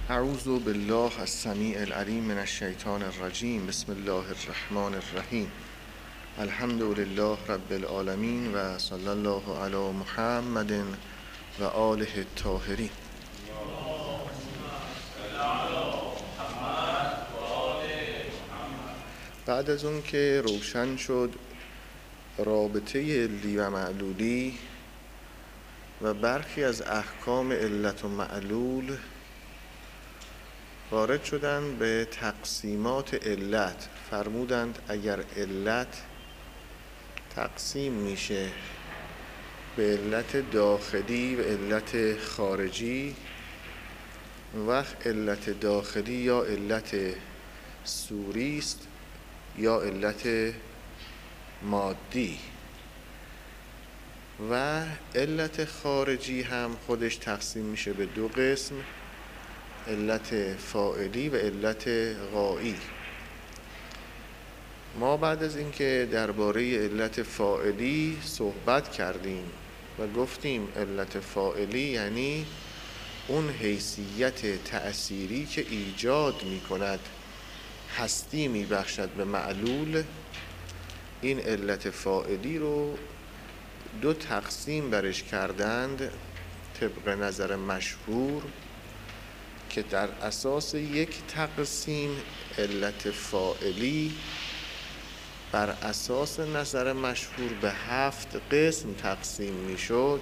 اعوذ بالله السمیع العلیم من الشیطان الرجیم. بسم الله الرحمن الرحیم. الحمد لله رب العالمین و صلی الله علی محمد و آله الطاهرین. بعد از اون که روشن شد رابطه علی و معلولی و برخی از احکام علت و معلول، وارد شدند به تقسیمات علت. فرمودند اگر علت تقسیم میشه به علت داخلی و علت خارجی، وقت علت داخلی یا علت صوری است یا علت مادی، و علت خارجی هم خودش تقسیم میشه به دو قسم: علت فاعلی و علت غایی. ما بعد از اینکه درباره علت فاعلی صحبت کردیم و گفتیم علت فاعلی یعنی اون حیثیت تأثیری که ایجاد می کند، هستی می بخشد به معلول، این علت فاعلی رو دو تقسیم برش کردند طبق نظر مشهور، که در اساس یک تقسیم علت فاعلی بر اساس نظر مشهور به 7 قسم تقسیم می شد.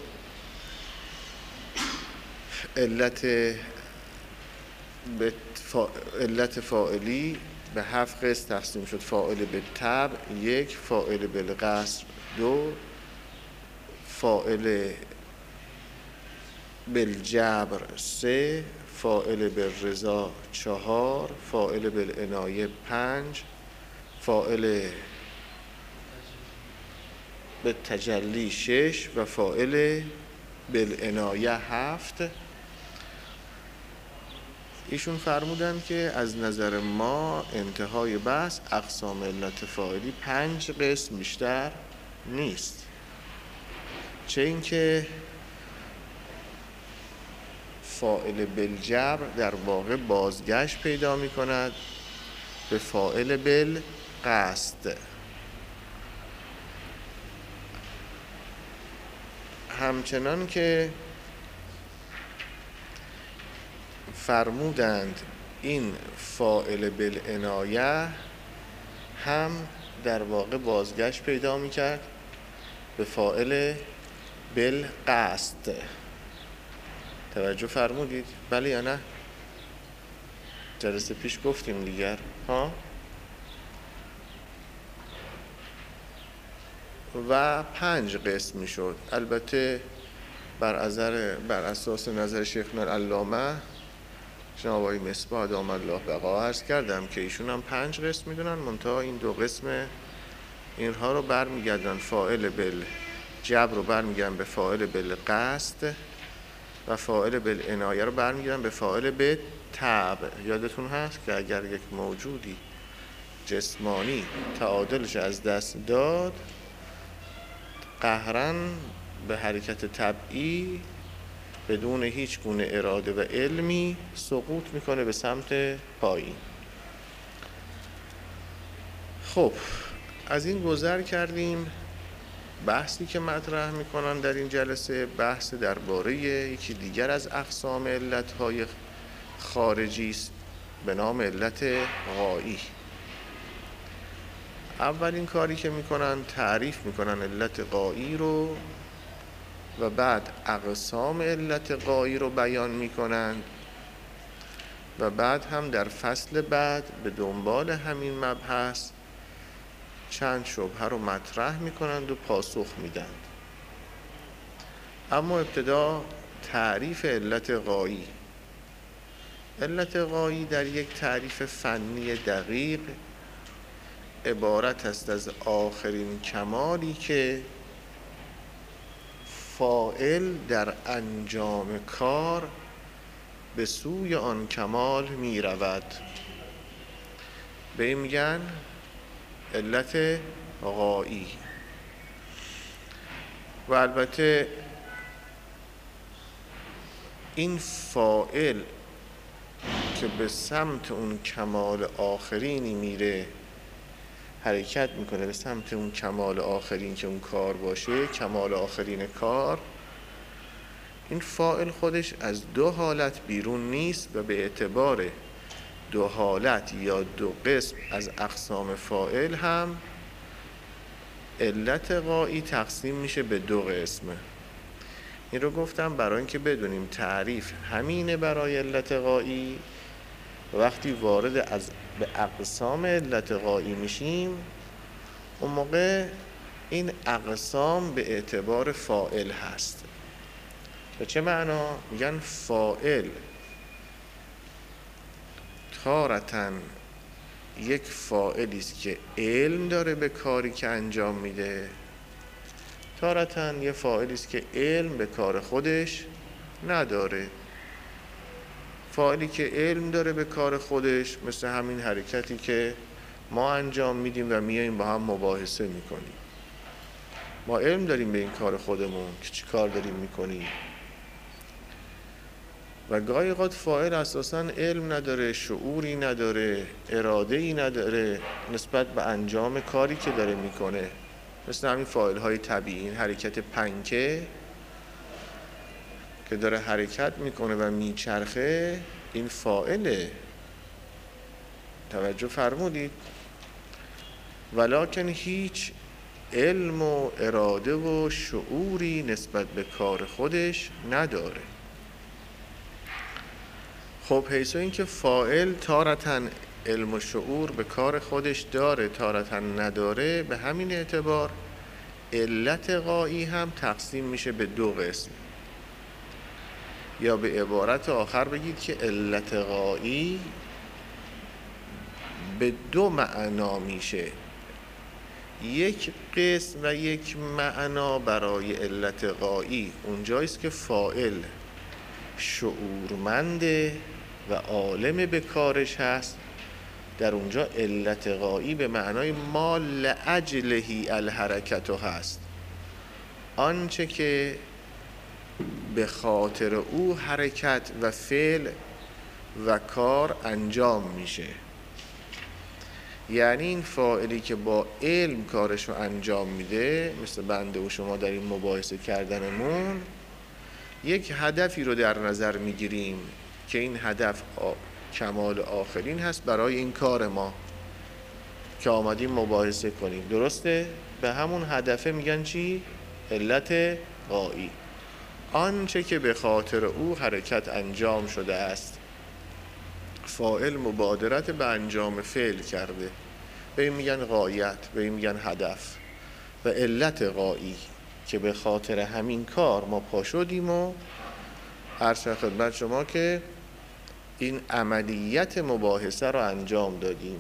علت فاعلی به 7 قسم تقسیم شد: فاعل بالطبع 1، فاعل بالقصر 2، فاعل بالجبر 3، فاعل بالرضا 4، فاعل بالعنایه 5، فاعل بالتجلی 6 و فاعل بالعنایه 7. ایشون فرمودن که از نظر ما انتهای بحث اقسام علت فاعلی 5 قسم بیشتر نیست، چه اینکه فاعل بالجبر در واقع بازگشت پیدا می کند به فاعل بالقصد. همچنان که فرمودند این فاعل بالعنایه هم در واقع بازگشت پیدا می کرد به فاعل بالقصد. توجه فرمودید؟ بله یا نه؟ جلسه پیش گفتیم دیگر و 5 قسم می شد. البته بر اساس نظر شیخنا العلامه جناب آقای مصباح ادام الله بقا عرض کردم که ایشون هم 5 قسم میدونن، منتها این 2 قسم اینها رو برمیگردن، فاعل بالجبر رو برمیگردن به فاعل بالقصد و فاعل بالعنایه رو برمیگردن به فاعل بالطبع. یادتون هست که اگر یک موجودی جسمانی تعادلش از دست داد، قهراً به حرکت طبعی بدون هیچ گونه اراده و علمی سقوط میکنه به سمت پایین. خب از این گذر کردیم. بحثی که مطرح میکنن در این جلسه بحث درباره یکی دیگر از اقسام علتهای خارجی است به نام علت غایی. اولین کاری که میکنن تعریف میکنن علت غایی رو و بعد اقسام علت غایی رو بیان میکنن و بعد هم در فصل بعد به دنبال همین مبحث چند شبهه رو مطرح میکنند و پاسخ میدند. اما ابتدا تعریف علت غایی. علت غایی در یک تعریف فنی دقیق عبارت است از آخرین کمالی که فاعل در انجام کار به سوی آن کمال می رود. به این میگن علت غایی. و البته این فاعل که به سمت اون کمال آخرینی میره، حرکت میکنه به سمت اون کمال آخرین که اون کار باشه، کمال آخرین کار، این فاعل خودش از دو حالت بیرون نیست و به اعتبار دو حالت یا دو قسم از اقسام فاعل هم علت غایی تقسیم میشه به دو قسمه. این رو گفتم برای اینکه بدونیم تعریف همینه برای علت غایی. وقتی وارد به اقسام علت غایی میشیم، اون موقع این اقسام به اعتبار فاعل هست. به چه معنا؟ میگن فاعل تارتاً یک فاعلی است که علم داره به کاری که انجام میده، تارتاً یه فاعلی است که علم به کار خودش نداره. فاعلی که علم داره به کار خودش مثل همین حرکتی که ما انجام میدیم و میاییم با هم مباحثه میکنیم. ما علم داریم به این کار خودمون که چی کار داریم میکنیم، و گاهی اوقات فاعل اساساً علم نداره، شعوری نداره، اراده‌ای نداره نسبت به انجام کاری که داره میکنه. مثل همین فاعل‌های طبیعی، این حرکت پنکه که داره حرکت میکنه و میچرخه، این فاعله. توجه فرمودید؟ ولکن هیچ علم و اراده و شعوری نسبت به کار خودش نداره. خب حیث این که فاعل تارتاً علم و شعور به کار خودش داره، تارتاً نداره، به همین اعتبار علت غایی هم تقسیم میشه به دو قسم. یا به عبارت آخر بگید که علت غایی به دو معنا میشه. یک قسم و یک معنا برای علت غایی اونجاییست که فاعل شعورمنده و عالم به کارش هست. در اونجا علت غایی به معنای ما لاجلهی الحرکت هست، آنچه که به خاطر او حرکت و فعل و کار انجام میشه. یعنی این فاعلی که با علم کارش رو انجام میده، مثل بنده و شما در این مباحثه کردنمون، یک هدفی رو در نظر میگیریم که این هدف کمال آخرین هست برای این کار ما که آمدیم مباحثه کنیم. درسته؟ به همون هدفه میگن چی؟ علت غایی. آنچه که به خاطر او حرکت انجام شده است. فاعل مبادرت به انجام فعل کرده، به این میگن غایت، به این میگن هدف. و علت غایی که به خاطر همین کار ما پا شدیم و عرض خدمت شما که این عملیت مباحثه رو انجام دادیم.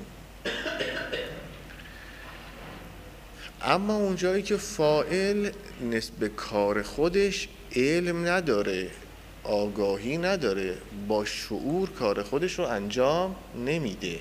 اما اونجایی که فاعل نسبت به کار خودش علم نداره، آگاهی نداره، با شعور کار خودش رو انجام نمیده،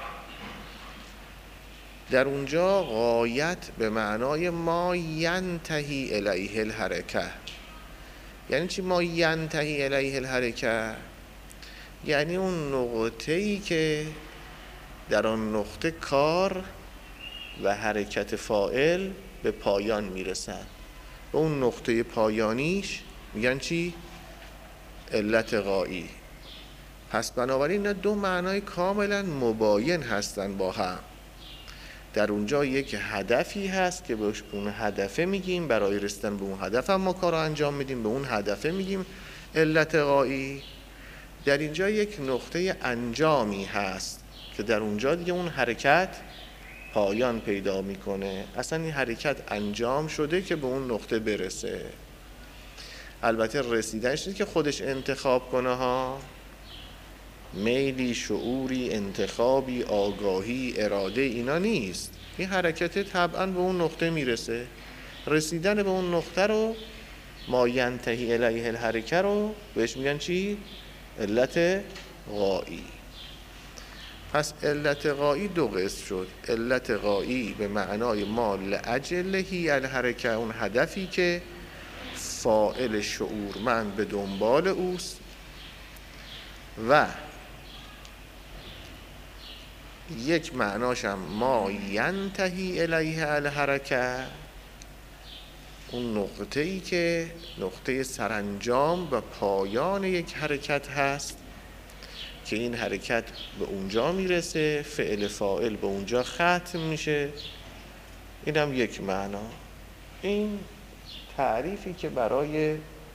در اونجا غایت به معنای ما ینتهی الیه الحرکه. یعنی چی ما ینتهی الیه الحرکه؟ یعنی اون نقطه‌ای که در آن نقطه کار و حرکت فاعل به پایان میرسن، به اون نقطه پایانیش میگن چی؟ علت غایی. پس بنابراین نه دو معنای کاملا مباین هستن با هم. در اونجا یک هدفی هست که به اون هدفه میگیم، برای رسیدن به اون هدف هم ما کار رو انجام میدیم، به اون هدفه میگیم علت غایی. در اینجا یک نقطه انجامی هست که در اونجا دیگه اون حرکت پایان پیدا میکنه. اصلا این حرکت انجام شده که به اون نقطه برسه. البته رسیدنش نیست که خودش انتخاب کنه ها، میلی، شعوری، انتخابی، آگاهی، اراده، اینا نیست. این حرکت طبعا به اون نقطه میرسه. رسیدن به اون نقطه رو، ما ینتهی الیه الحرکه رو بهش میگن چی؟ علت غایی. پس علت غایی دو قسم شد. علت غایی به معنای ما لاجلهی الحرکه، اون هدفی که فاعل شعورمند به دنبال اوست، و یک معناشم ما ینتهی الیه الحرکه، اون نقطه‌ای که نقطه سرانجام و پایان یک حرکت هست که این حرکت به اونجا میرسه، فعل فاعل به اونجا ختم میشه. این هم یک معنا. این تعریفی که برای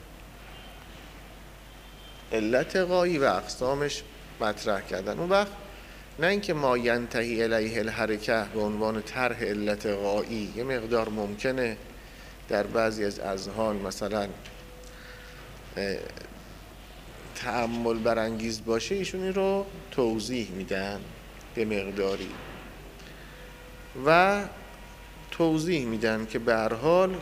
علت غایی و اقسامش مطرح کردن. اون وقت نه اینکه ما ینتهی الیه الحرکه به عنوان طرح علت غایی یه مقدار ممکنه در بعضی از اذهان مثلا تأمل برانگیز باشه، ایشون این رو توضیح میدن به مقداری و توضیح میدن که به هر حال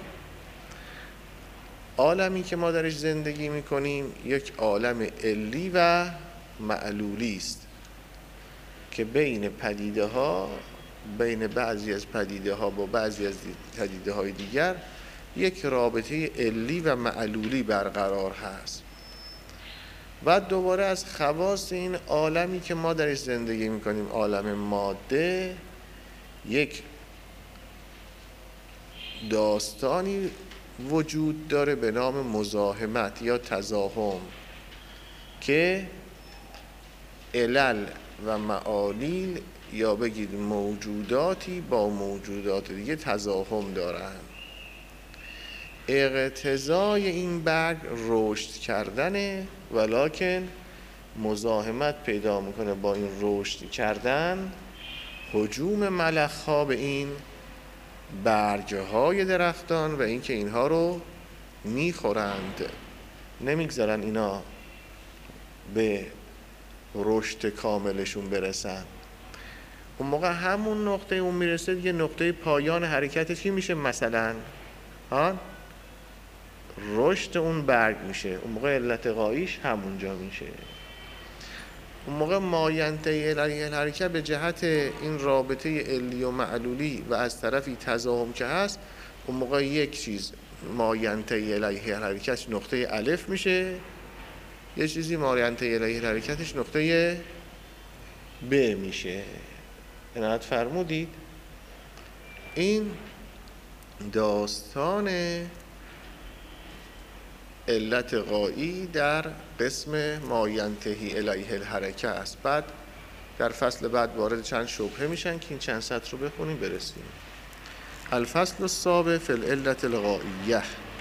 عالمی که ما درش زندگی میکنیم یک عالم علی و معلولی است که بین پدیده ها، بین بعضی از پدیده ها با بعضی از پدیده های دیگر یک رابطه علی و معلولی برقرار هست. بعد دوباره از خواص این عالمی که ما درش زندگی میکنیم، عالم ماده، یک داستانی وجود داره به نام مزاحمت یا تزاحم که علل و معالیل یا بگید موجوداتی با موجودات دیگه تزاحم دارن. اقتضای این برگ رشد کردنه، ولکن مزاحمت پیدا میکنه با این رشد کردن، هجوم ملخ‌ها به این برگ‌های درختان و اینکه اینها رو میخورند، نمیگذارن اینا به رشد کاملشون برسن. اون موقع همون نقطه اون میرسه دیگه، نقطه پایان حرکت چی میشه؟ مثلا رشد اون برگ میشه. اون موقع علت غاییش همونجا میشه. اون موقع ما ینتهی الیه الحرکه به جهت این رابطه علی و معلولی و از طرفی تزاحم که هست، اون موقع یک چیز ما ینتهی الیه الحرکه نقطه الف میشه، یه چیزی ما ینتهی الیه الحرکتش نقطه ب میشه. عنایت فرمودید؟ این داستان علت غایی در قسم ما ینتهی الیه الحرکه است. بعد در فصل بعد وارد چند شبهه میشن که این چند سطر رو بخونیم برسیم. الفصل السابع فی العلة الغائیه.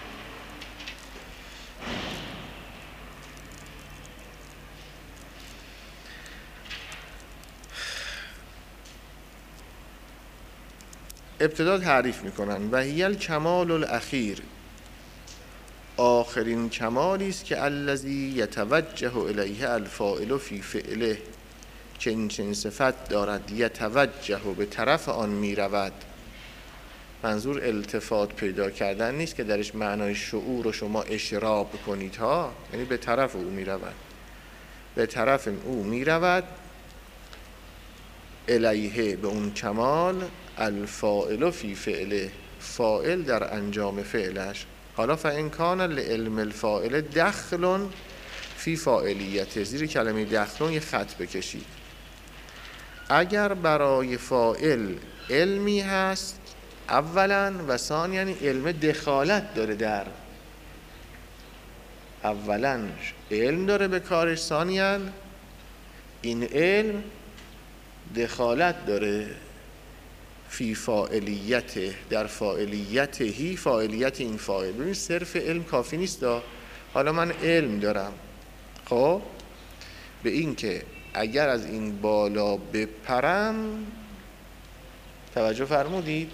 ابتدا تعریف میکنن و هی الکمال الاخیر، آخرین کمالی است که الذی یتوجه الیه الفاعل فی فعله، که این چنین صفت دارد، یتوجه به طرف آن میرود. منظور التفات پیدا کردن نیست که درش معنای شعور رو شما اشراب کنید ها، یعنی به طرف او میرود، به طرف او میرود، الیه به اون کمال، الفاعل فی فعله، فاعل در انجام فعلش. حالا فإن کان لعلم الفاعل دخل فی فاعلیته، زیر کلمه دخل یه خط بکشید. اگر برای فاعل علمی هست اولا و ثانیا، یعنی علم دخالت داره، در اولا علم داره به کارش، ثانیا این علم دخالت داره فی فاعلیته، در فاعلیتهی، فاعلیت این فاعل. ببین صرف علم کافی نیست. حالا من علم دارم خب به این که اگر از این بالا بپرم، توجه فرمودید،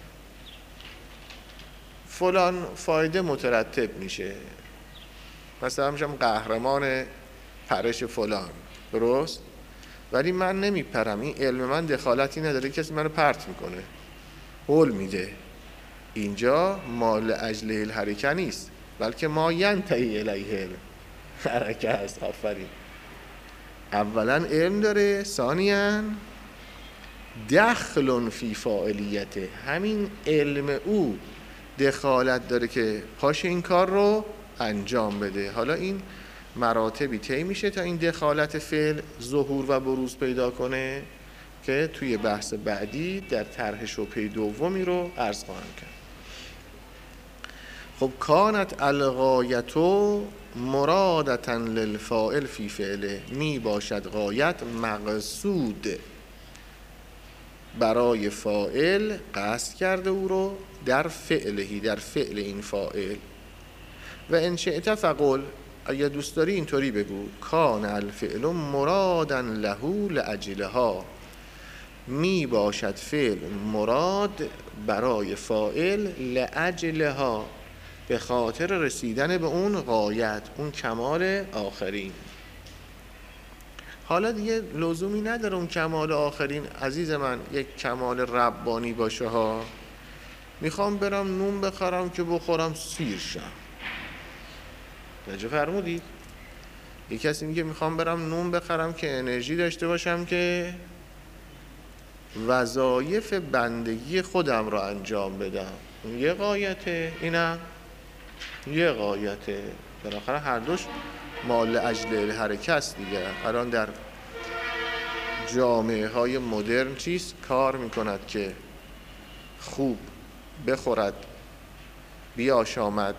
فلان فایده مترتب میشه، مثلا میشم قهرمان پرش فلان، درست؟ ولی من نمیپرم، این علم من دخالتی نداره، کسی منو پرت میکنه، هول میده. اینجا مال اجله الحرکه نیست، بلکه ما ینتهی الیه الحرکه است. آفرین. اولا علم داره، ثانیا دخل فی فاعلیته، همین علم او دخالت داره که پاش این کار رو انجام بده. حالا این مراتبی طی میشه تا این دخالت فعل ظهور و بروز پیدا کنه. که توی بحث بعدی در طرح شبهه دومی رو عرض خواهم کرد. خب کانت الغایتو مرادتا للفاعل فی فعله، می باشد غایت مقصود برای فاعل قصد کرده او رو در فعلهی، در فعل این فاعل. و ان شئت فقل، اگه دوست داری اینطوری بگو کان الفعل مرادا له لاجلها، می باشد فعل مراد برای فاعل لاجلها، به خاطر رسیدن به اون غایت، اون کمال آخرین. حالا دیگه لزومی نداره اون کمال آخرین عزیز من یک کمال ربانی باشه ها. میخوام برم نون بخرم که بخورم سیر شم. نجا فرمودید؟ یک کسی میگه میخوام برم نون بخرم که انرژی داشته باشم که وظایف بندگی خودم رو انجام بدم. اون یه غایته، اینم یه غایته. بالاخره هر دوش مال اجل الحرکه است دیگه. الان در جامعه های مدرن چیز کار میکند که خوب بخورد، بیاشامد،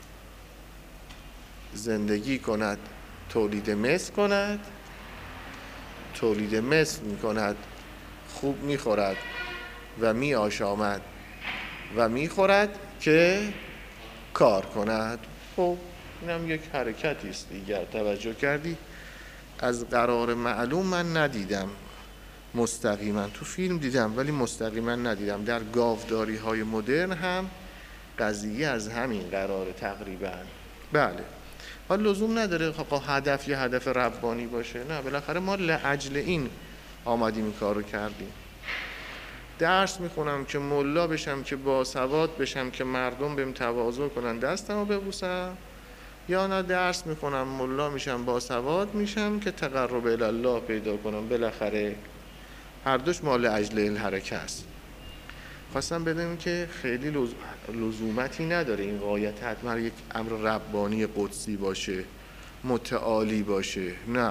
زندگی کند، تولید مثل کند، تولید مثل میکند، خوب میخورد و میاشامد و میخورد که کار کند. خب اینم یک حرکتی است دیگر. توجه کردی؟ از قرار معلوم من ندیدم مستقیما، تو فیلم دیدم ولی مستقیما ندیدم. در گاوداری های مدرن هم قضیه از همین قرار تقریبا. بله، حالا لزوم نداره هدف یه هدف ربانی باشه، نه، بالاخره ما لاجل این آمدیم این کار رو کردیم. درس میخونم که ملا بشم، که باسواد بشم، که مردم بهم تواضع کنن دستمو ببوسم، یا نه درس میخونم ملا میشم باسواد میشم که تقرب الی الله پیدا کنم. بالاخره هر دوش مال اجل الحرکه است. خواستم بدونم که خیلی لزومتی نداره این غایت حتما یک امر ربانی قدسی باشه، متعالی باشه، نه،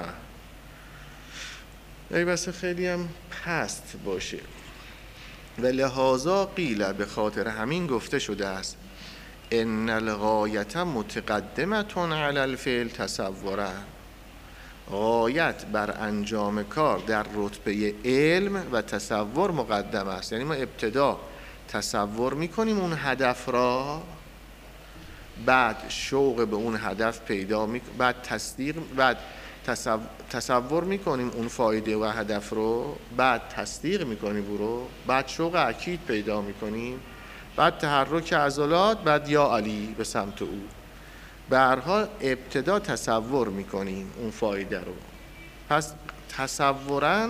ای بس خیلی هم پست باشه. و لحاظا قیل، به خاطر همین گفته شده است ان الغایت متقدمتون علی الفعل تصورا، غایت بر انجام کار در رتبه علم و تصور مقدم است. یعنی ما ابتدا تصور میکنیم اون هدف را، بعد شوق به اون هدف پیدا بعد تصدیق، بعد تصور میکنیم اون فایده و هدف رو، بعد تصدیق میکنیم او رو، بعد شوق اکید پیدا میکنیم، بعد تحرک عضلات، بعد یا علی به سمت او. به هر حال ابتدا تصور میکنیم اون فایده رو. پس تصوراً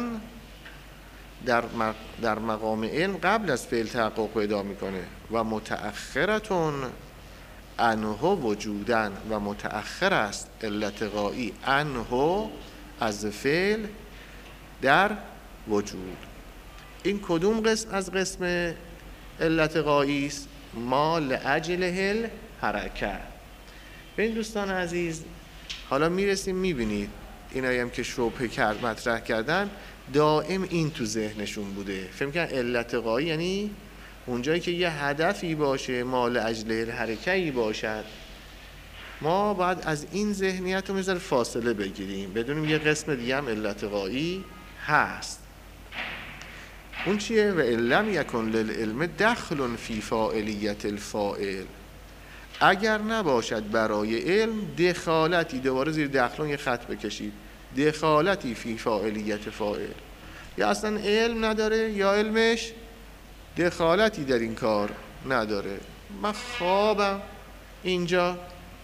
در مقام علم قبل از فعل تحقق پیدا میکنه. و متأخرتون عنه وجودن، و متأخر است علت غایی عنه از فعل در وجود. این کدوم قسم از قسم علت غایی است؟ ما لاجله الحرکه. ببین دوستان عزیز، حالا میرسیم میبینید اینایی هم که شبهه کرد مطرح کردن دائم این تو ذهنشون بوده. فهم کردن علت غایی یعنی اونجایی که یه هدفی باشه، مال اجله الحرکه‌ای باشد. ما باید از این ذهنیت رو میذاره فاصله بگیریم، بدونیم یه قسم دیگه هم علت غایی هست. اون چیه؟ و لم یکن للعلم دخل فی فاعلیت الفاعل، اگر نباشد برای علم دخالتی، دوباره زیر دخلون یه خط بکشید، دخالتی فی فاعلیت فاعل، یا اصلا علم نداره یا علمش دخالتی در این کار نداره. من خوابم اینجا،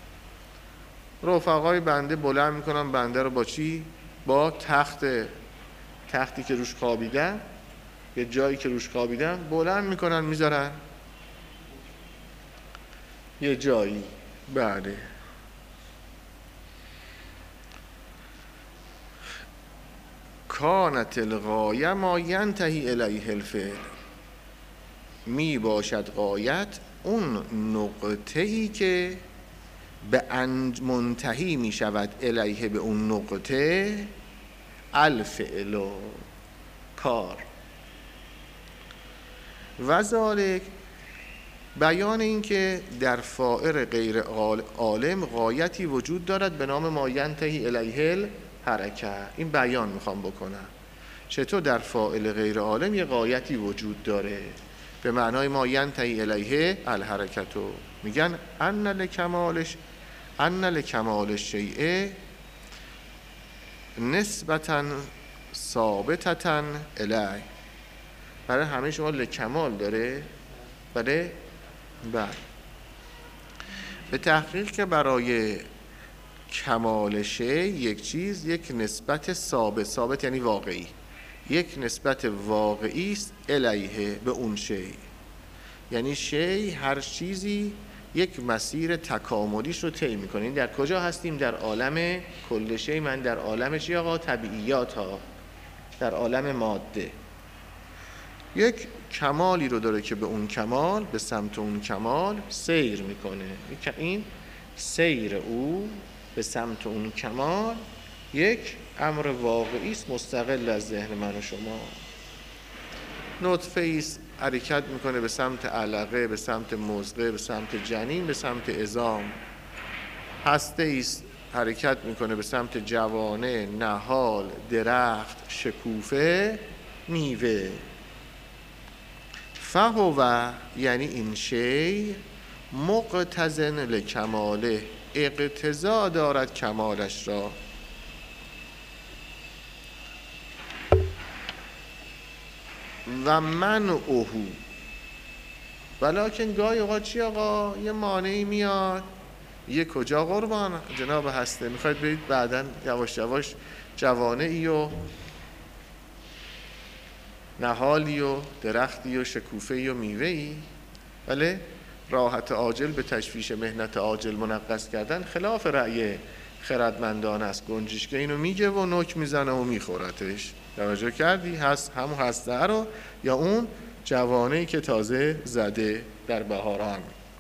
رفقای بنده بلند میکنم بنده رو با چی؟ با تختی که روش خوابیدن، یه جایی که روش خوابیدن بلند میکنن میذارن یه جایی. بله، کانت الغایه ما ینتهی الیه الفعل، می باشد غایت اون نقطه‌ای که به منتهی می شود الیه، به اون نقطه، الفعل، کار. و ذالک بیان این که در فاعل غیر عالم غایتی وجود دارد به نام ما ینتهی الیه الحرکه. این بیان میخوام بکنم چطور در فاعل غیر عالم یه غایتی وجود داره به معنای ما ینتهی الیه الحرکتو. میگن ان لکمال الشیء نسبتا ثابتتا الیه. برای همه شما لکمال داره؟ بله؟ بله. به تحقیق که برای کمال شی یک چیز یک نسبت ثابت یعنی واقعی، یک نسبت واقعی است الیه به اون شی. یعنی شی هر چیزی یک مسیر تکاملیش رو طی می‌کنه. این در کجا هستیم؟ در عالم کل شی. من در عالم چی آقا؟ طبیعیات ها، در عالم ماده. یک کمالی رو داره که به اون کمال، به سمت اون کمال سیر میکنه. این سیر او به سمت اون کمال یک امر واقعی است مستقل از ذهن من و شما. نطفه ایست حرکت میکنه به سمت علقه، به سمت مضغه، به سمت جنین، به سمت عظام. هسته ایست حرکت میکنه به سمت جوانه، نهال، درخت، شکوفه، میوه. فهو یعنی این شی مقتضن لکماله، اقتضا دارد کمالش را. و من اوهو ولیکن گاهی اوقات چی آقا؟ یه مانعی میاد. یه کجا قربان جناب هسته؟ میخواید برید بعدن یواش یواش جوانه ای و نهالی و درختی و شکوفه ای و میوه ای. بله؟ راحت عاجل به تشویش مهنت عاجل منغص کردن خلاف رأی خردمندان است. گنجشک اینو میگه و نوک میزنه و میخورتش. توجه کردی؟ هست همون هسته رو یا اون جوانه‌ای که تازه زده در بهاران.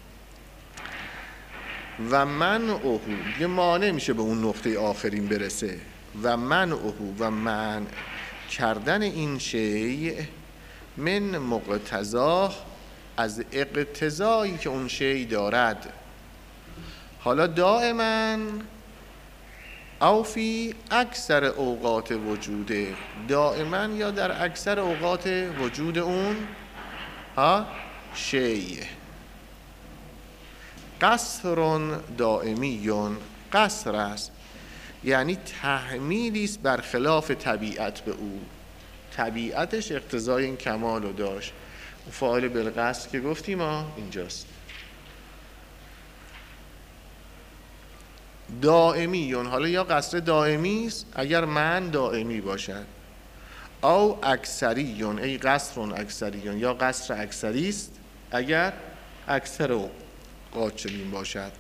و من اوهو یه مانع میشه به اون نقطه آخرین برسه. و من اوهو و من کردن این شی من مقتضا از اقتضایی که اون شی دارد. حالا دائما او فی اکثر اوقات وجوده، دائما یا در اکثر اوقات وجود اون شی. قصر دائمیون، قصر است یعنی تحمیلی است برخلاف طبیعت به او. طبیعتش اقتضای این کمال رو داشت. فاعل بالقصد که گفتیم اینجاست. دائمیون، حالا یا قصر دائمی است اگر من دائمی باشد، او اکثریون ای قصر اکثریون، یا قصر اکثری است اگر اکثر اوقات چنین باشد.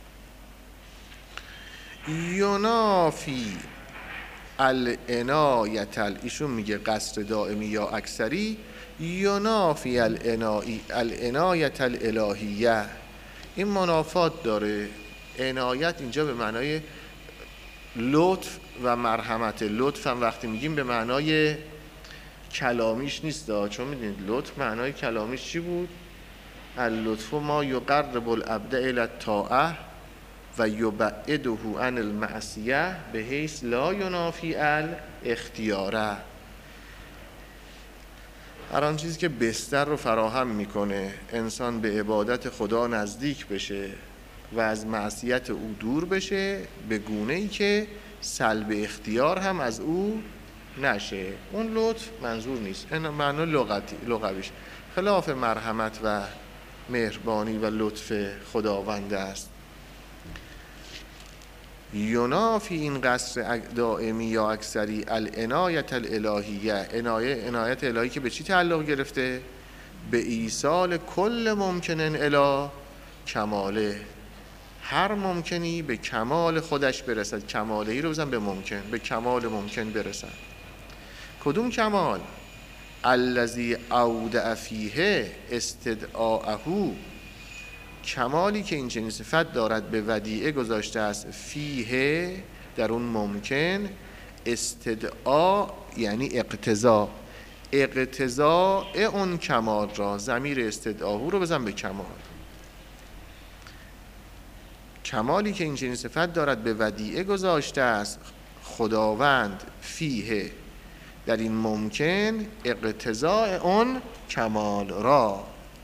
ینافی العنایت، ایشون میگه قصر دائمی یا اکثری، ینافی العنایت الالهیه. این منافات داره. عنایت اینجا به معنای لطف و مرحمت. لطف هم وقتی میگیم به معنای کلامیش نیست، چون میدونید لطف معنای کلامیش چی بود؟ اللطف ما یقرب العبد الی الطاعه و یبعده عن المعصیه به حیث لا ینافی الاختیاره. هر آن چیزی که بستر رو فراهم میکنه انسان به عبادت خدا نزدیک بشه و از معصیت او دور بشه به گونه‌ای که سلب اختیار هم از او نشه. اون لطف منظور نیست، این معنی لغویش خلاف مرحمت و مهربانی و لطف خداوند است. ینافی این قصر دائمی یا اکثری العنایت الالهیه، عنایت الهی که به چی تعلق گرفته؟ به ایصال کل ممکنن الی کماله، هر ممکنی به کمال خودش برسد. کمالهی رو بزن به ممکن، به کمال ممکن برسد. کدوم کمال؟ الذی اودع فیه استدعاءه، کمالی که این چنین صفت دارد به ودیعه گذاشته است. فیه در اون ممکن، استدعا یعنی اقتضا، اقتضاء اون کمال را، ضمیر استدعاهو رو بزن به کمال. کمالی که این چنین صفت دارد به ودیعه گذاشته است خداوند فیه، در این ممکن اقتضاء اون کمال را.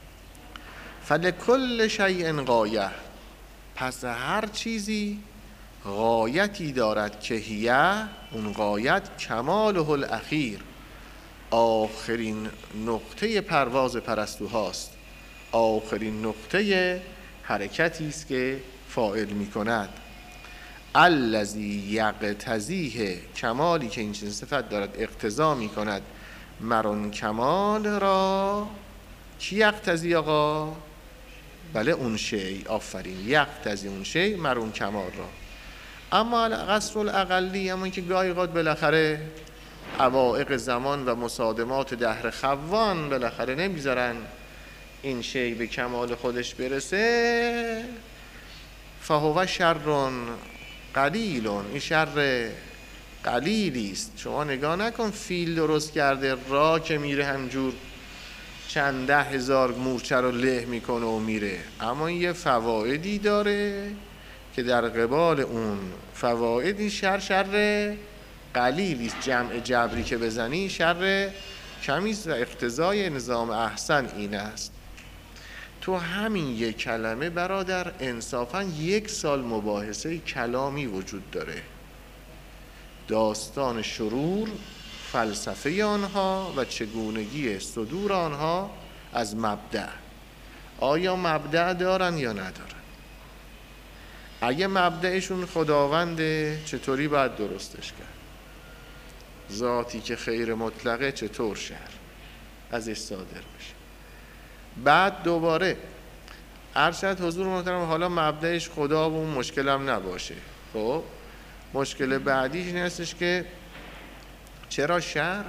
فلکل شیء غایه، پس هر چیزی غایتی دارد که هیه، اون غایت کماله الاخیر، آخرین نقطه پرواز پرستوهاست، آخرین نقطه حرکتی است که فاعل می کند. الذی یقتضیه، کمالی که این چنین صفت دارد اقتضا می کند مرون کمال را. کی یقتضی آقا؟ بله اون شی، آفرین، یقتضی اون شی مرون کمال را. اما قصر الاقلی، اما که گاهی اوقات بالاخره عوائق زمان و مصادمات دهر خوان بالاخره نمیذارن این شی به کمال خودش برسه، فهو شر قلیل، این شر قلیلی است. شما نگاه نکن فیل درست کرده را که میره همجور چند 10,000 مورچه رو له میکنه و میره، اما یه فوایدی داره که در قبال اون فوایدی شر قلیلی است. جمع جبری که بزنی شر کمی است و اقتضای نظام احسن این است. تو همین یک کلمه برادر انصافاً 1 سال مباحثه کلامی وجود داره. داستان شرور، فلسفه آنها و چگونگی صدور آنها از مبدأ. آیا مبدأ دارن یا ندارن؟ اگه مبدأشون خداونده چطوری باید درستش کرد؟ ذاتی که خیر مطلقه چطور شهر ازش صادر بشه؟ بعد دوباره ارشد حضور محترم حالا مبدأش خدا و اون مشکل هم نباشه. خب مشکل بعدیش این هستش که چرا شهر؟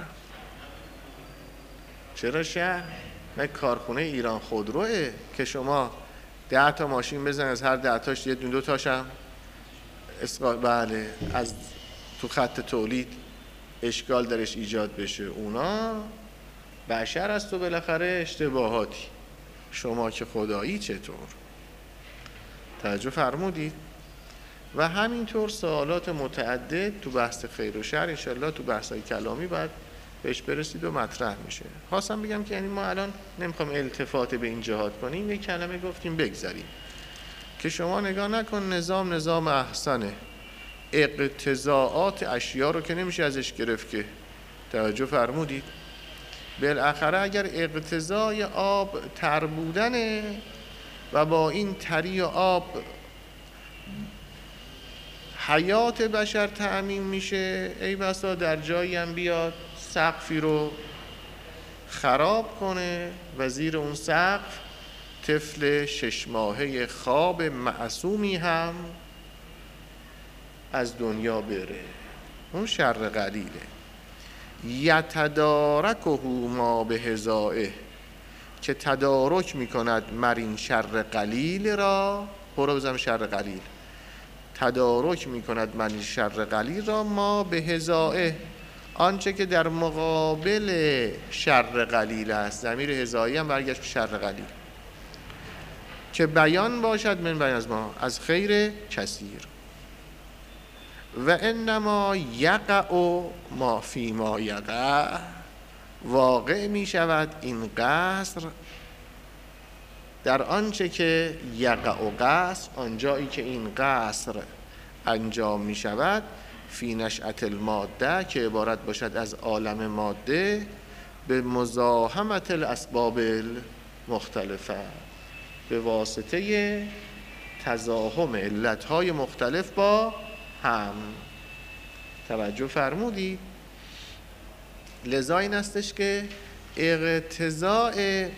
نه کارخونه ایران خودروه که شما 10 تا ماشین بزن، از هر 10 تاش یه 2 تاش هم بله از تو خط تولید اشکال درش ایجاد بشه. اونا بشر است و بالاخره اشتباهاتی. شما که خدایی چطور؟ توجه فرمودید؟ و همینطور سوالات متعدد تو بحث خیر و شر انشالله تو بحثای کلامی باید بهش برسید و مطرح میشه. خواستم بگم که یعنی ما الان نمیخوام التفات به این جهات کنیم، یک کلمه گفتیم بگذاریم که شما نگاه نکن نظام احسنه، اقتضاعات اشیا رو که نمیشه ازش گرفت که. توجه فرمودید؟ بالاخره اگر اقتضای آب تر بودنه و با این تری آب حیات بشر تأمین میشه، ای بسا در جایی هم بیاد سقفی رو خراب کنه و زیر اون سقف طفل 6 ماهه خواب معصومی هم از دنیا بره. اون شر قلیله. یتدارکه ما به هزائه، که تدارک میکند مرین شر قلیل را. برو بزنم شر قلیل. تدارک میکند مرین شر قلیل را ما به هزائه، آنچه که در مقابل شر قلیل است. ضمیر هزایی هم برگشت به شر قلیل، که بیان باشد من بیان از ما از خیر کثیر. و انما یقع ما فی ما یقع، واقع می شود این قصر در آنچه که یقع و قصر، آنجایی که این قصر انجام می شود، فی نشأت الماده، که عبارت باشد از عالم ماده، به مزاحمت الاسباب مختلفه، به واسطه تزاحم علتهای مختلف با هم. توجه فرمودی؟ لذا این استش که اقتضاء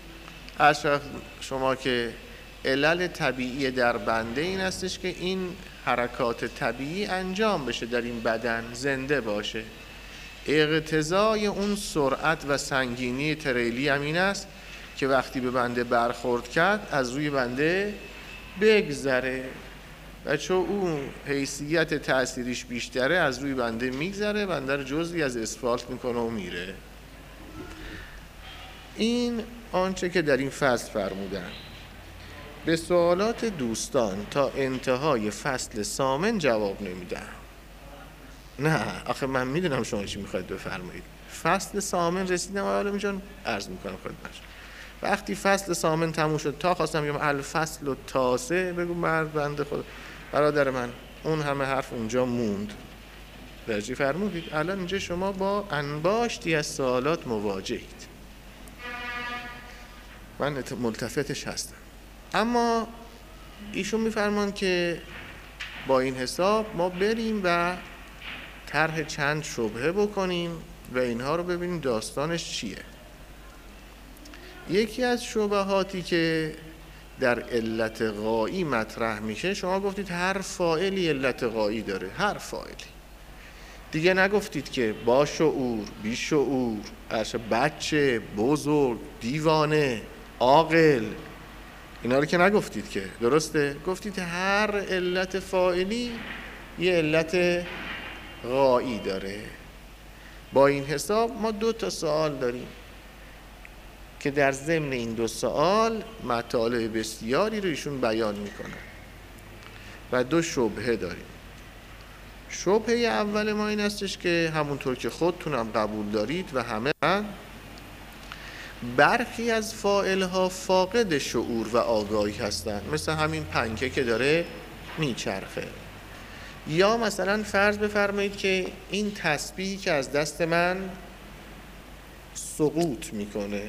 شما که علل طبیعی در بنده این استش که این حرکات طبیعی انجام بشه، در این بدن زنده باشه. اقتضای اون سرعت و سنگینی تریلی هم این است که وقتی به بنده برخورد کرد از روی بنده بگذره، و چون اون حیثیت تأثیریش بیشتره از روی بنده میگذره، بنده رو جزئی از اسفالت میکنه و میره. این آنچه که در این فصل فرمودن. به سوالات دوستان تا انتهای فصل ثامن جواب نمیدم. نه آخه من میدونم شما چی میخواید بفرمایید. فصل ثامن رسیدم و حالا میجان عرض میکنم خدمتتون. وقتی فصل ثامن تموم شد تا خواستم بگم الفصل التاسع، بگو مرد بنده خدا برادر من اون همه حرف اونجا موند. درجی فرمودید الان اینجا شما با انباشتی از سوالات مواجهید. من ملتفتش هستم. اما ایشون میفرمان که با این حساب ما بریم و طرح چند شبهه بکنیم و اینها رو ببینیم داستانش چیه. یکی از شبهاتی که در علت غایی مطرح میشه، شما گفتید هر فاعلی علت غایی داره، هر فاعلی. دیگه نگفتید که با شعور، بی شعور، بچه، بزرگ، دیوانه، عاقل، اینا رو که نگفتید که، درسته؟ گفتید هر علت فاعلی یه علت غایی داره. با این حساب ما 2 سوال داریم که در ضمن این 2 سوال مطالب بسیاری رو ایشون بیان میکنن و 2 شبهه داریم. شبهه اول ما این هستش که همونطور که خودتونم قبول دارید و همه، برخی از فاعلها فاقد شعور و آگاهی هستند، مثل همین پنکه که داره میچرخه. یا مثلا فرض بفرمایید که این تسبیحی که از دست من سقوط میکنه،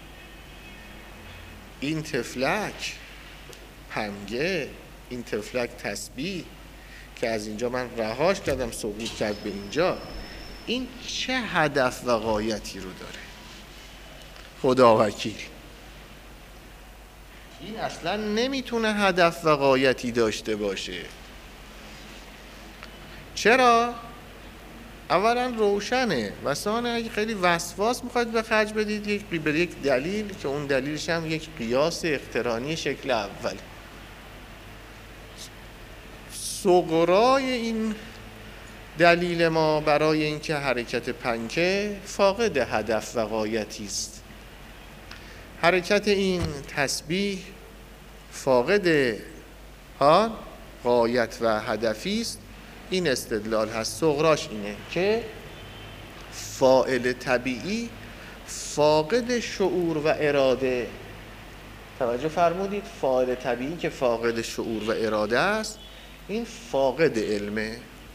این تفلک پنگه، این تفلک تسبیح که از اینجا من رهاش کردم سقوط کرد به اینجا، این چه هدف و غایتی رو داره؟ خدا وکیل این اصلا نمیتونه هدف و غایتی داشته باشه. چرا؟ اولا روشنه و ثانیا اگه خیلی وسواس میخواید به خرج بدید یک دلیل که اون دلیلش هم یک قیاس اقترانی شکل اول. صغرای این دلیل ما برای اینکه حرکت پنکه فاقد هدف و غایتی است، حرکت این تسبیح فاقد غایت و هدفی است. این استدلال هست. صغراش اینه که فاعل طبیعی فاقد شعور و اراده. توجه فرمودید؟ فاعل طبیعی که فاقد شعور و اراده است این فاقد علمه.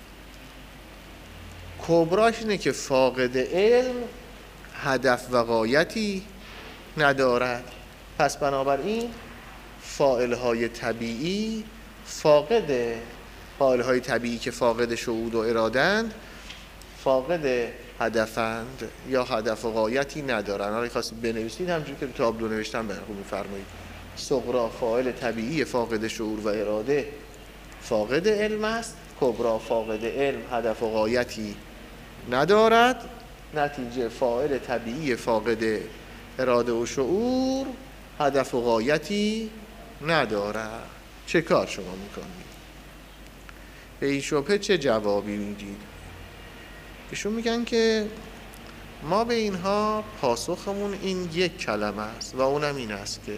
کبراش اینه که فاقد علم هدف و غایتی ندارد. پس بنابراین فاعل‌های طبیعی فاعل‌های طبیعی که فاقد شعور و اراده‌اند فاقد هدفند یا هدف و غایتی ندارن. اگه خواستید بنویسید همونجوری که تو تابلو نوشتم براتون می‌فرمایید. صغرا فاعل طبیعی فاقد شعور و اراده فاقد علم است، کبرا فاقد علم هدف و غایتی ندارد، نتیجه فاعل طبیعی فاقد اراده و شعور هدف و غایتی ندارد. چه کار شما میکنید؟ به این شبهه چه جوابی میدید؟ ایشون میگن که ما به اینها پاسخمون این یک کلمه است و اونم این است که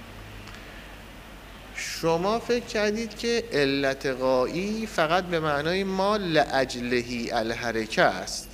شما فکر کردید که علت غایی فقط به معنای ما لاجلهی الحرکه است.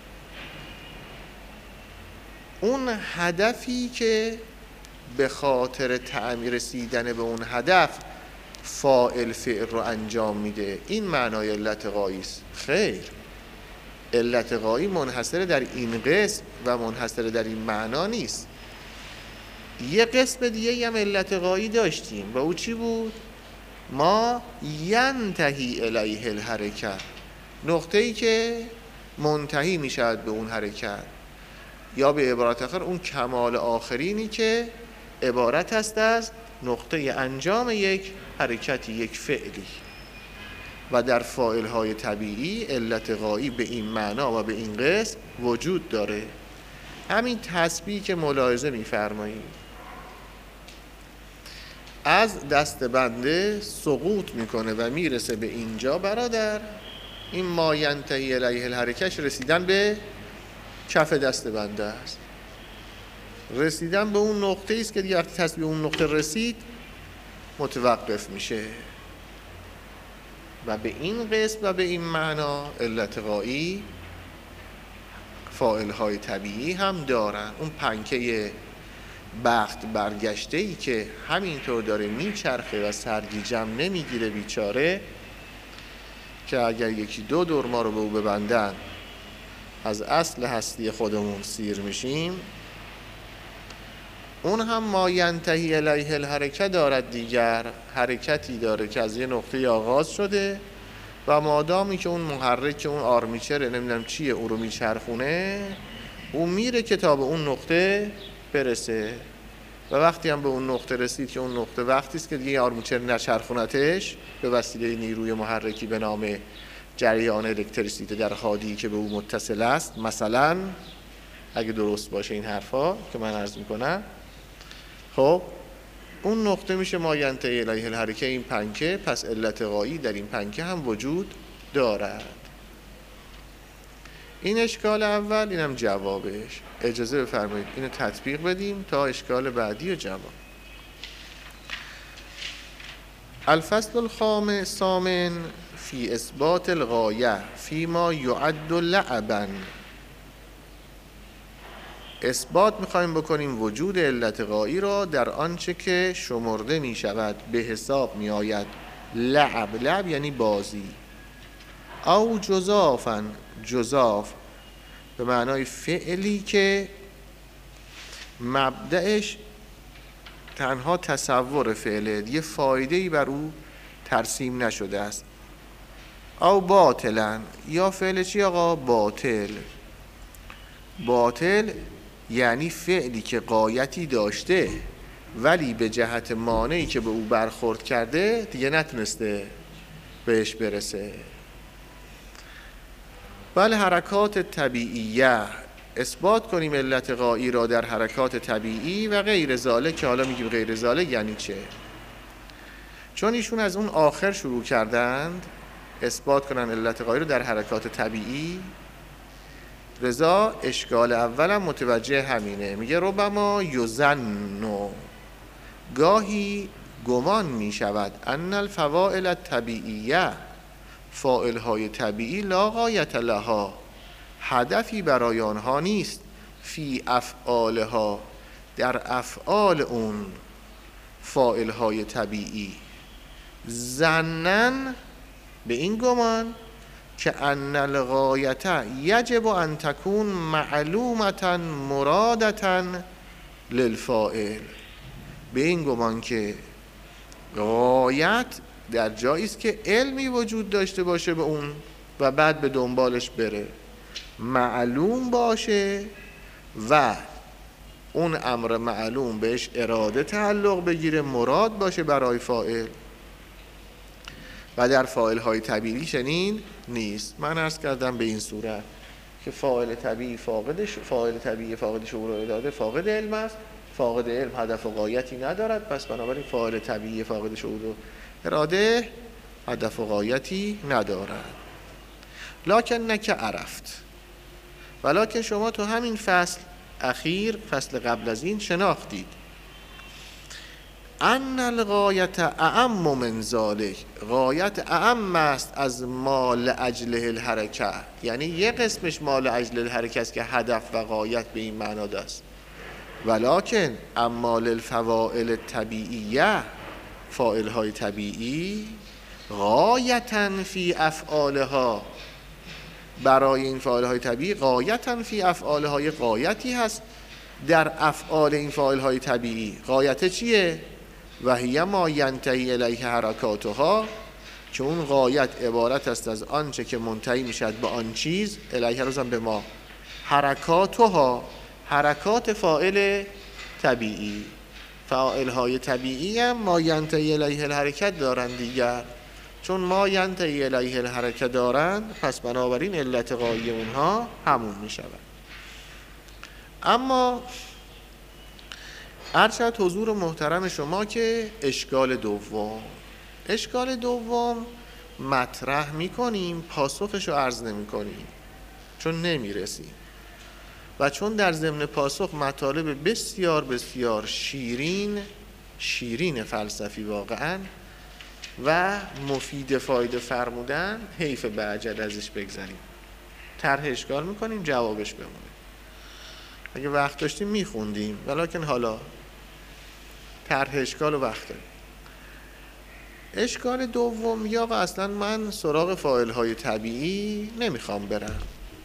اون هدفی که به خاطر تعمیر رسیدن به اون هدف فاعل فعل رو انجام میده، این معنای علت غایی است. خیر، علت غایی منحصر در این قسم و منحصر در این معنا نیست. یه قسم دیگه هم علت غایی داشتیم و او چی بود؟ ما ینتهی الیه الحرکت، نقطه‌ای که منتهی میشود به اون حرکت، یا به عبارت آخر اون کمال آخرینی که عبارت است از نقطه انجام یک حرکتی، یک فعلی. و در فاعل‌های طبیعی علت غایی به این معنا و به این قسم وجود داره. همین تسبیح که ملاحظه می‌فرمایید از دست بنده سقوط میکنه و میرسه به اینجا برادر، این ما ینتهی الیه الحرکش رسیدن به کف دست بنده است. رسیدن به اون نقطه است که دیگه وقتی تصویر به اون نقطه رسید متوقف میشه. و به این قسم و به این معنا علت غایی فاعل‌های طبیعی هم دارن. اون پنکه بخت برگشته ای که همینطور داره میچرخه و سرگیجم نمیگیره بیچاره، که اگر یکی دو دور ما رو به او ببندن از اصل هستی خودمون سیر میشیم، اون هم ما ینتهی الیه الحرکه دارد. دیگر حرکتی داره که از یه نقطه آغاز شده و مادامی که اون محرک، اون آرمیچره نمیدونم چیه او رو میچرخونه، اون میره که تا به اون نقطه برسه. و وقتی هم به اون نقطه رسید که اون نقطه وقتی است که دیگه آرمیچر نچرخونتش به وسیله نیروی محرکی به نام جریان الکتریسیته در حادی که به او متصل است، مثلا اگه درست باشه این حرفا که من عرض میکنم، خب اون نقطه میشه ما ینتهی الیه الحرکه، این پنکه. پس علت غایی در این پنکه هم وجود دارد. این اشکال اول، اینم جوابش. اجازه بفرمایید اینو تطبیق بدیم تا اشکال بعدی و جواب. الفصل الخامس ثامن فی اثبات الغایه فیما یعد لعبا. اثبات میخوایم بکنیم وجود علت غایی را در آنچه که شمرده میشود به حساب میآید لعب. لعب یعنی بازی. او جزافا، جزاف به معنای فعلی که مبدأش تنها تصور فعله، یه فایده‌ای بر او ترسیم نشده است. او باطلا، یا فعل چی آقا؟ باطل. باطل یعنی فعلی که غایتی داشته ولی به جهت مانعی که به او برخورد کرده دیگه نتونسته بهش برسه. بله حرکات طبیعیه، اثبات کنیم علت غایی را در حرکات طبیعی و غیر ذالک. که حالا میگیم غیر ذالک یعنی چه؟ چون ایشون از اون آخر شروع کردند اثبات کنن علت غایی را در حرکات طبیعی، رضا اشکال اولم متوجه همینه. میگه ربما یظن، گاهی گمان می شود، ان الفواعل الطبیعیه، فاعل‌های طبیعی لا غایت لها، هدفی برای آنها نیست، فی افعالها، در افعال اون فاعل‌های طبیعی. ظنن به این گمان که ان الغایت یجب ان تکون معلومة مرادة للفاعل، به این گمان که غایت در جایی است که علمی وجود داشته باشه به اون و بعد به دنبالش بره، معلوم باشه و اون امر معلوم بهش اراده تعلق بگیره، مراد باشه برای فاعل. و در فاعل های طبیعی چنین نیست. من عرض کردم به این صورت که فاعل طبیعی فاقد شعور و اراده فاقد علم است، فاقد علم هدف و غایتی ندارد، پس بنابراین فاعل طبیعی فاقد شعور و اراده هدف و غایتی ندارد. لکن نک عرفت، ولکن شما تو همین فصل اخیر، فصل قبل از این شناختید ان الغایت اعم من ذلک، غایت اعم است از مال اجله الحرکه، یعنی یه قسمش مال اجل الحرکه است که هدف و غایت به این معنا دست. ولکن اما للفواعل طبیعیه، فاعل های طبیعی غایتا فی افعالها، برای این فاعل های طبیعی غایتا فی افعالها، یه غایتی هست در افعال این فاعل های طبیعی. غایت چیه؟ و هی ما ینتهی الیه حرکاتها، که اون غایت عبارت است از آنچه که منتهی میشد به آن چیز، الیه روزم به ما، حرکاتها، حرکات فاعل طبیعی. فاعل های طبیعی هم ما ینتهی الیه الحرکت دارند دیگر، چون ما ینتهی الیه الحرکت دارند پس بنابراین علت غایی اونها همون میشود. اما ارشد حضور محترم شما که اشکال دوم مطرح میکنیم، پاسخش رو عرض نمی کنیم چون نمیرسیم. و چون در ضمن پاسخ مطالب بسیار بسیار شیرین فلسفی واقعا و مفید فایده فرمودن، حیف به عجل ازش بگذاریم. طرح اشکال میکنیم، جوابش بمونه. اگه وقت داشتیم میخوندیم، ولیکن حالا طرح اشکال و وقت داریم. اشکال دوم، یا اصلا من سراغ فاعل‌های طبیعی نمیخوام برم.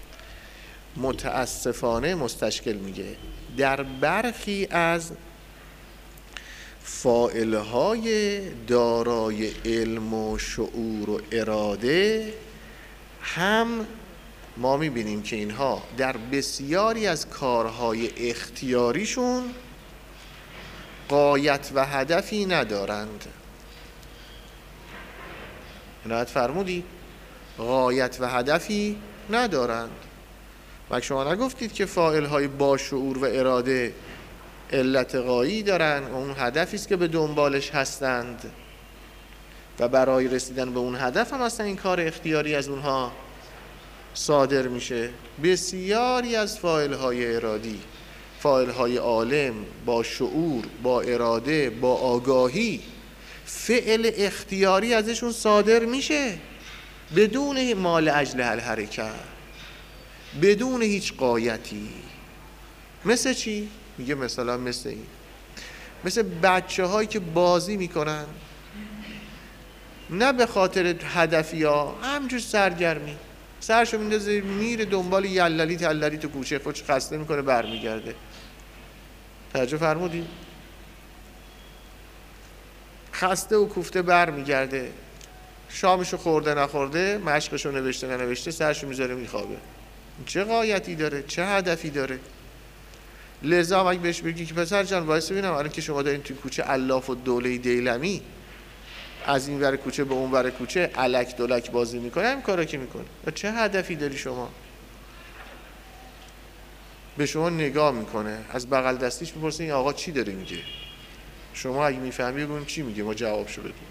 متاسفانه مستشکل میگه در برخی از فاعل‌های دارای علم و شعور و اراده هم ما میبینیم که اینها در بسیاری از کارهای اختیاریشون غایت و هدفی ندارند. عنایت فرمودید؟ غایت و هدفی ندارند. و شما نگفتید که فاعل‌های با شعور و اراده علت غایی دارن، اون هدفی است که به دنبالش هستند و برای رسیدن به اون هدف هم اصلا این کار اختیاری از اونها صادر میشه. بسیاری از فاعل‌های ارادی، فاعل‌های عالم با شعور، با اراده، با آگاهی، فعل اختیاری ازشون صادر میشه بدون مال اجل الحرکت، بدون هیچ غایتی. مثل چی؟ میگه مثلا مثل این، مثل بچه هایی که بازی میکنن نه به خاطر هدفی ها، همجور سرگرمی، سرشو میندازه میره دنبال یللی تللی تو کوچه، خودش خسته میکنه برمیگرده. توجه فرمودی؟ خسته و کوفته برمیگرده، شامشو خورده نخورده، مشقشو نوشته ننوشته، سرشو میذاره میخوابه. چه غایتی داره؟ چه هدفی داره؟ لذا اگه بهش بگی که پسر جان وایس ببینم الان که شما دارین توی کوچه الاف و دوله دیلمی از این ور کوچه به اون ور کوچه الک دولک بازی میکنه، همین کارا که میکنه، چه هدفی داری شما؟ به شما نگاه میکنه، از بغل دستیش میپرسه این آقا چی داره میگه؟ شما اگه میفهمی بگون چی میگه، ما جوابشو بدیم.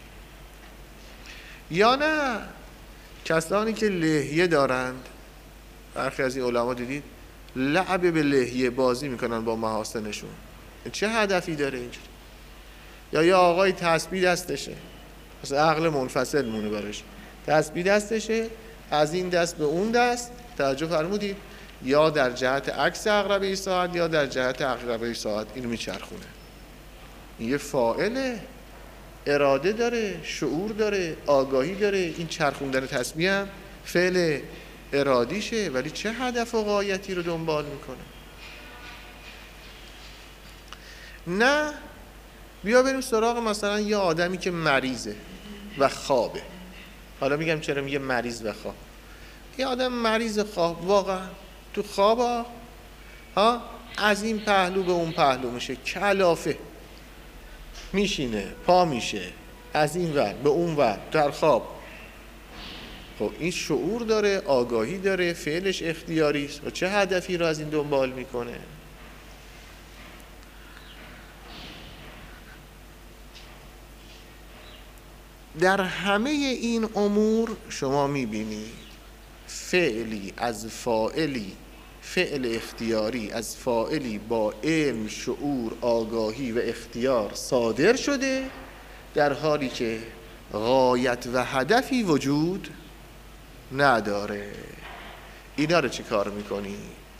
یا نه کسانی که لحیه دارند، برخی از این علما دیدید لعب به لحیه بازی میکنن با محاسنشون، چه هدفی داره اینجوری؟ یا آقای تسبیح دستشه، مثلا عقل منفصل مونه براش، تسبیح دستشه از این دست به اون دست، توجه فرمودید؟ یا در جهت عکس عقربه ساعت یا در جهت عقربه ساعت اینو میچرخونه. این یه فاعله، اراده داره، شعور داره، آگاهی داره. این چرخوندن تسبیح هم فعل ارادیشه، ولی چه هدف و غایتی رو دنبال میکنه؟ نه بیا بریم سراغ مثلا یه آدمی که مریضه و خوابه. حالا میگم چرا میگه مریض و خواب. یه آدم مریض خواب، واقعا تو خواب از این پهلو به اون پهلو میشه، کلافه میشینه، پا میشه از این ور به اون ور در خواب. خب این شعور داره، آگاهی داره، فعلش اختیاری است و چه هدفی رو از این دنبال میکنه؟ در همه این امور شما میبینی فعلی از فاعلی، فعل اختیاری از فاعلی با علم، شعور، آگاهی و اختیار صادر شده، در حالی که غایت و هدفی وجود نداره. اینا رو چی کار میکنی؟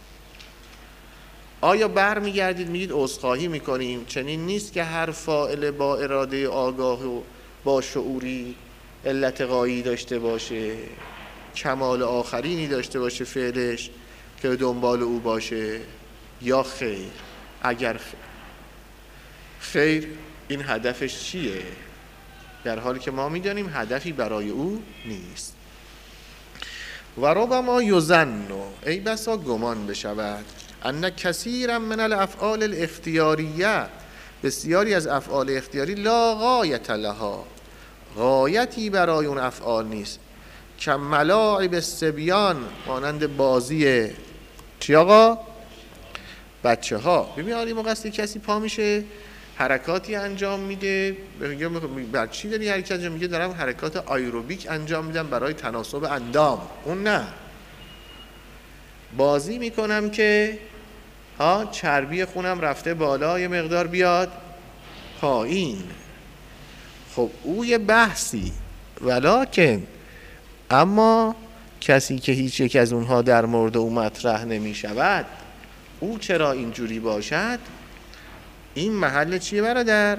آیا برمیگردید میگید عذرخواهی میکنیم چنین نیست که هر فاعل با اراده آگاه و با شعوری علت غایی داشته باشه، کمال آخرینی داشته باشه فعلش که دنبال او باشه، یا خیر؟ اگر خیر این هدفش چیه؟ در حالی که ما میدانیم هدفی برای او نیست. و ربما یظن، ای بسا گمان بشود، ان کثیرا من الافعال الاختیاریه، بسیاری از افعال اختیاری لا غایت لها، غایتی برای اون افعال نیست، که ملاعب الصبیان، مانند بازی چی آقا؟ بچه ها. ببین آلی موقع کسی پا میشه حرکاتی انجام میده، بر چی داری حرکت انجام میگه؟ دارم حرکات آیروبیک انجام میدم برای تناسب اندام. اون نه، بازی میکنم که چربی خونم رفته بالا، یه مقدار بیاد پایین. خب او یه بحثی، ولکن اما کسی که هیچ یک از اونها در مورد او مطرح نمی شود، او چرا اینجوری باشد؟ این محل چیه برادر؟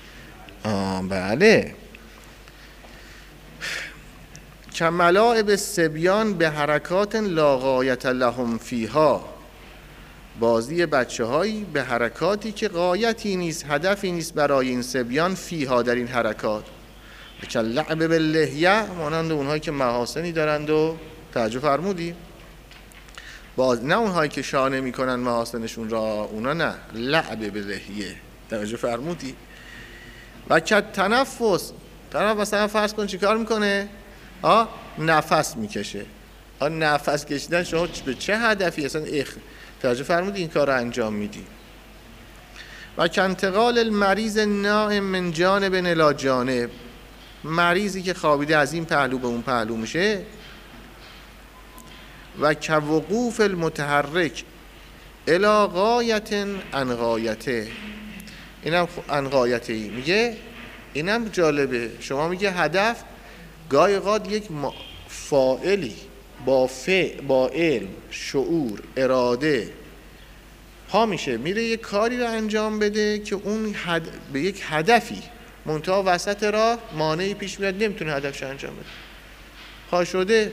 بله، کملاعب الصبیان به حرکات لا غایة لهم فیها، بازی بچه هایی به حرکاتی که غایتی نیست، هدفی نیست برای این صبیان، فیها در این حرکات، کاللعب باللحیه، مانند اونهایی که محاسنی دارند و توجه فرمودی؟ نه اونهایی که شانه میکنن محاسنشون را، اونا نه، لعب باللحیه، توجه فرمودی؟ و که تنفس، طرف مثلا فرض کن چی کار میکنه؟ نفس میکشه. نفس کشیدن شما به چه هدفی اصلا توجه فرمودی این کار رو انجام میدی؟ و که انتقال المریض نائم من جانب الی جانب، مریضی که خوابیده از این پهلو به اون پهلو میشه. و که وقوف المتحرک الی غایة عن غایته، اینم عن غایته ای میگه، اینم جالبه. شما میگه هدف، گاهی اوقات یک فاعلی با علم، شعور، اراده پا میشه میره یک کاری رو انجام بده که اون به یک هدفی، منتها وسط راه مانعی پیش میاد، نمیتونه هدفش انجام بده. پا شده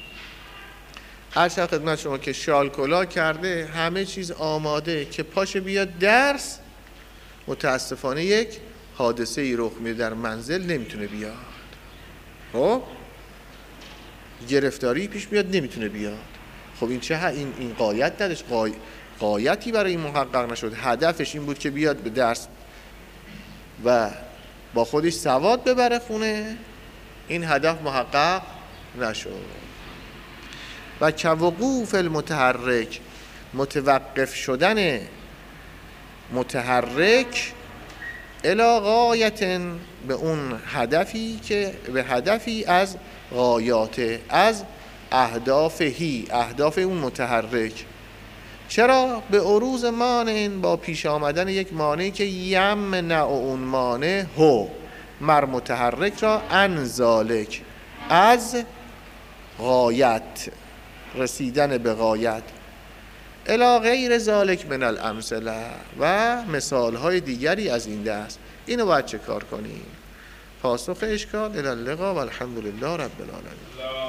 عرض خدمت شما که شال کلاه کرده، همه چیز آماده که پاشه بیاد درس، متاسفانه یک حادثه ای رخ میده در منزل، نمیتونه بیاد. خب گرفتاری پیش میاد، نمیتونه بیاد. خب این چه این غایت نداشت، غایتی برای این محقق نشد. هدفش این بود که بیاد به درس و با خودش سواد ببره خونه، این هدف محقق نشد. و که وقوف المتحرک، متوقف شدن متحرک الی غایة، به اون هدفی که به هدفی از غایات، از اهدافهی، اهداف اون متحرک. چرا؟ به عروض مانع، با پیش آمدن یک مانعی که یمنع اون مانع هو، مر متحرک را عن ذالک، از غایت، رسیدن به غایت، الی غیر ذالک من الامثله، و مثالهای دیگری از این دست. اینو باید چه کار کنیم؟ پاسخ اشکال الی اللقا و الحمدلله رب العالمین.